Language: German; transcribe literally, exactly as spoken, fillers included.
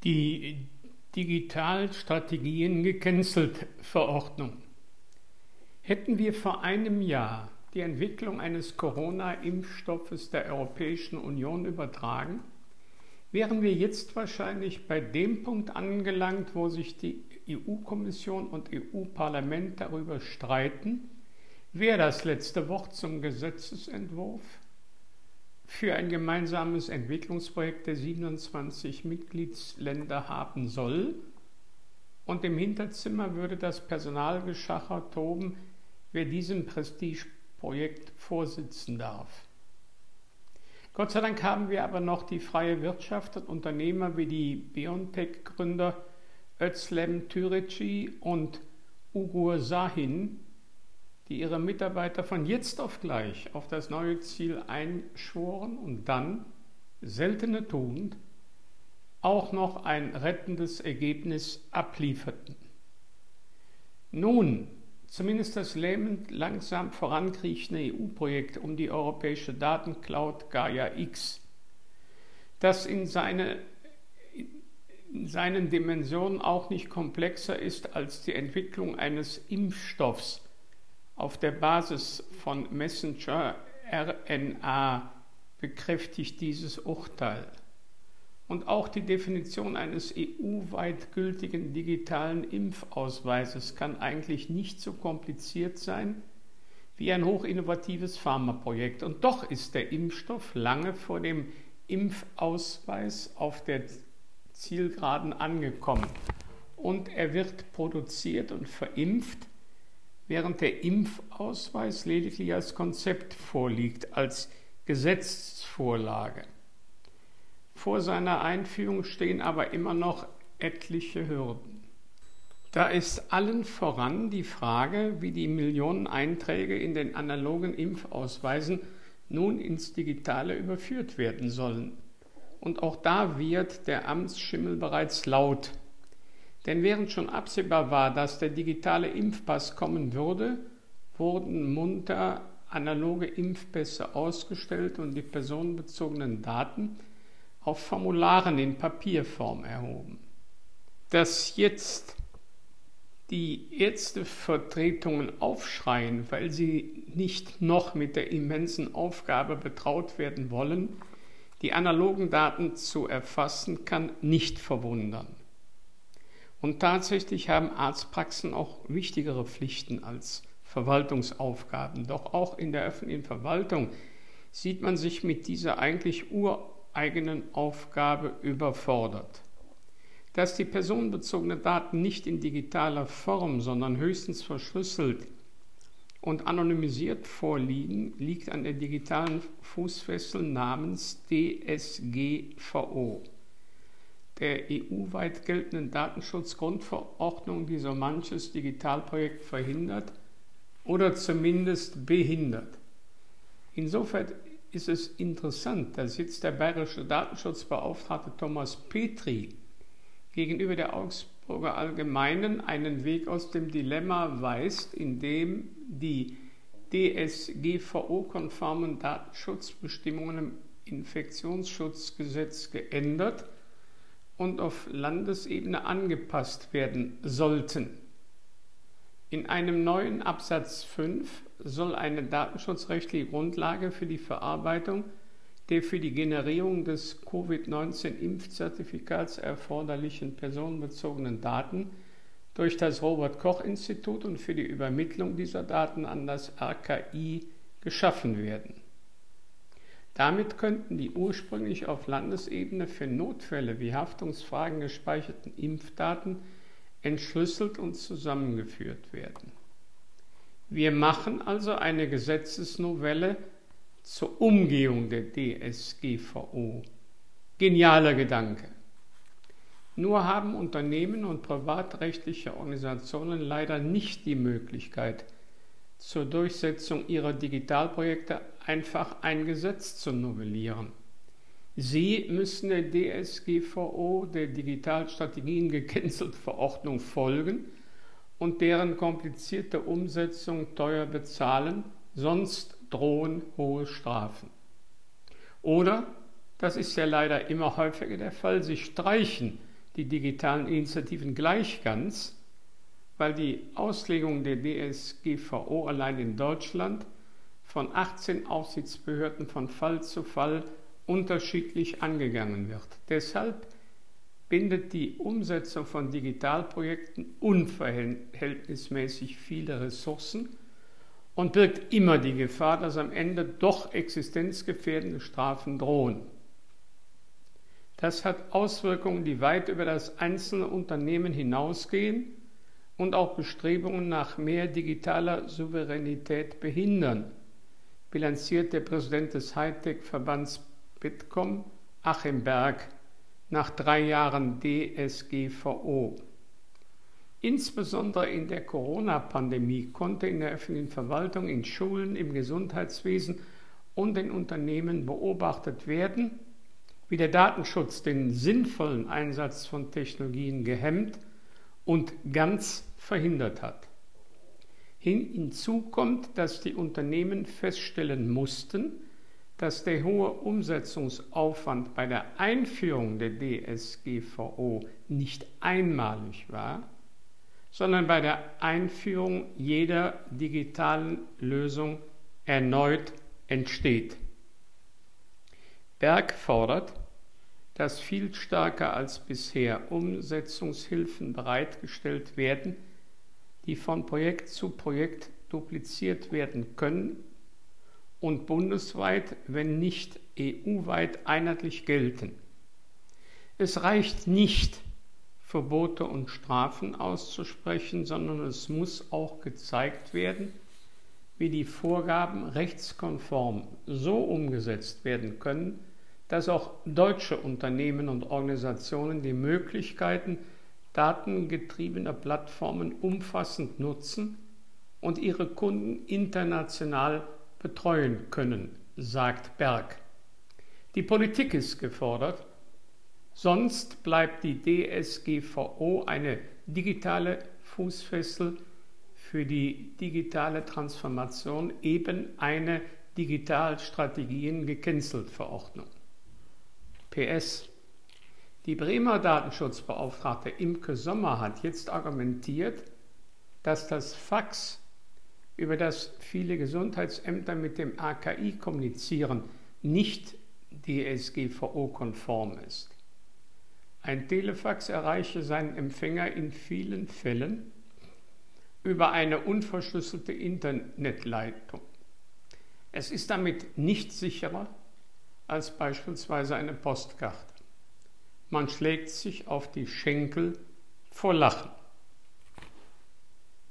Die Digitalstrategien gecancelt Verordnung. Hätten wir vor einem Jahr die Entwicklung eines Corona-Impfstoffes der Europäischen Union übertragen, wären wir jetzt wahrscheinlich bei dem Punkt angelangt, wo sich die E U-Kommission und E U-Parlament darüber streiten, wer das letzte Wort zum Gesetzesentwurf für ein gemeinsames Entwicklungsprojekt der siebenundzwanzig Mitgliedsländer haben soll. Und im Hinterzimmer würde das Personalgeschacher toben, wer diesem Prestigeprojekt vorsitzen darf. Gott sei Dank haben wir aber noch die freie Wirtschaft und Unternehmer wie die BioNTech-Gründer Özlem Türeci und Ugur Sahin, die ihre Mitarbeiter von jetzt auf gleich auf das neue Ziel einschworen und dann, seltene tugend, auch noch ein rettendes Ergebnis ablieferten. Nun, zumindest das lähmend langsam vorankriechende E U-Projekt um die europäische Datencloud Gaia X, das in, seine, in seinen Dimensionen auch nicht komplexer ist als die Entwicklung eines Impfstoffs auf der Basis von Messenger-R N A, bekräftigt dieses Urteil. Und auch die Definition eines E U-weit gültigen digitalen Impfausweises kann eigentlich nicht so kompliziert sein wie ein hochinnovatives Pharmaprojekt. Und doch ist der Impfstoff lange vor dem Impfausweis auf der Zielgeraden angekommen. Und er wird produziert und verimpft, während der Impfausweis lediglich als Konzept vorliegt, als Gesetzesvorlage. Vor seiner Einführung stehen aber immer noch etliche Hürden. Da ist allen voran die Frage, wie die Millionen Einträge in den analogen Impfausweisen nun ins Digitale überführt werden sollen. Und auch da wird der Amtsschimmel bereits laut. Denn während schon absehbar war, dass der digitale Impfpass kommen würde, wurden munter analoge Impfpässe ausgestellt und die personenbezogenen Daten auf Formularen in Papierform erhoben. Dass jetzt die Ärztevertretungen aufschreien, weil sie nicht noch mit der immensen Aufgabe betraut werden wollen, die analogen Daten zu erfassen, kann nicht verwundern. Und tatsächlich haben Arztpraxen auch wichtigere Pflichten als Verwaltungsaufgaben. Doch auch in der öffentlichen Verwaltung sieht man sich mit dieser eigentlich ureigenen Aufgabe überfordert. Dass die personenbezogenen Daten nicht in digitaler Form, sondern höchstens verschlüsselt und anonymisiert vorliegen, liegt an der digitalen Fußfessel namens D S G V O. Der E U-weit geltenden Datenschutzgrundverordnung, die so manches Digitalprojekt verhindert oder zumindest behindert. Insofern ist es interessant, dass jetzt der bayerische Datenschutzbeauftragte Thomas Petri gegenüber der Augsburger Allgemeinen einen Weg aus dem Dilemma weist, indem die D S G V O-konformen Datenschutzbestimmungen im Infektionsschutzgesetz geändert und auf Landesebene angepasst werden sollten. In einem neuen Absatz fünf soll eine datenschutzrechtliche Grundlage für die Verarbeitung der für die Generierung des Covid neunzehn Impfzertifikats erforderlichen personenbezogenen Daten durch das Robert-Koch-Institut und für die Übermittlung dieser Daten an das R K I geschaffen werden. Damit könnten die ursprünglich auf Landesebene für Notfälle wie Haftungsfragen gespeicherten Impfdaten entschlüsselt und zusammengeführt werden. Wir machen also eine Gesetzesnovelle zur Umgehung der D S G V O. Genialer Gedanke. Nur haben Unternehmen und privatrechtliche Organisationen leider nicht die Möglichkeit, zur Durchsetzung ihrer Digitalprojekte einfach ein Gesetz zu novellieren. Sie müssen der D S G V O, der Digitalstrategien gecancelt Verordnung, folgen und deren komplizierte Umsetzung teuer bezahlen, sonst drohen hohe Strafen. Oder, das ist ja leider immer häufiger der Fall, sie streichen die digitalen Initiativen gleich ganz, weil die Auslegung der D S G V O allein in Deutschland von achtzehn Aufsichtsbehörden von Fall zu Fall unterschiedlich angegangen wird. Deshalb bindet die Umsetzung von Digitalprojekten unverhältnismäßig viele Ressourcen und birgt immer die Gefahr, dass am Ende doch existenzgefährdende Strafen drohen. Das hat Auswirkungen, die weit über das einzelne Unternehmen hinausgehen und auch Bestrebungen nach mehr digitaler Souveränität behindern, bilanziert der Präsident des Hightech-Verbands Bitkom, Achim Berg, nach drei Jahren D S G V O. Insbesondere in der Corona-Pandemie konnte in der öffentlichen Verwaltung, in Schulen, im Gesundheitswesen und in Unternehmen beobachtet werden, wie der Datenschutz den sinnvollen Einsatz von Technologien gehemmt und ganz verhindert hat. Hinzu kommt, dass die Unternehmen feststellen mussten, dass der hohe Umsetzungsaufwand bei der Einführung der D S G V O nicht einmalig war, sondern bei der Einführung jeder digitalen Lösung erneut entsteht. Berg fordert, dass viel stärker als bisher Umsetzungshilfen bereitgestellt werden, die von Projekt zu Projekt dupliziert werden können und bundesweit, wenn nicht E U-weit einheitlich gelten. Es reicht nicht, Verbote und Strafen auszusprechen, sondern es muss auch gezeigt werden, wie die Vorgaben rechtskonform so umgesetzt werden können, dass auch deutsche Unternehmen und Organisationen die Möglichkeiten datengetriebener Plattformen umfassend nutzen und ihre Kunden international betreuen können, sagt Berg. Die Politik ist gefordert, sonst bleibt die D S G V O eine digitale Fußfessel für die digitale Transformation, eben eine Digitalstrategien gecancelt Verordnung. P S. Die Bremer Datenschutzbeauftragte Imke Sommer hat jetzt argumentiert, dass das Fax, über das viele Gesundheitsämter mit dem A K I kommunizieren, nicht D S G V O-konform ist. Ein Telefax erreiche seinen Empfänger in vielen Fällen über eine unverschlüsselte Internetleitung. Es ist damit nicht sicherer als beispielsweise eine Postkarte. Man schlägt sich auf die Schenkel vor Lachen.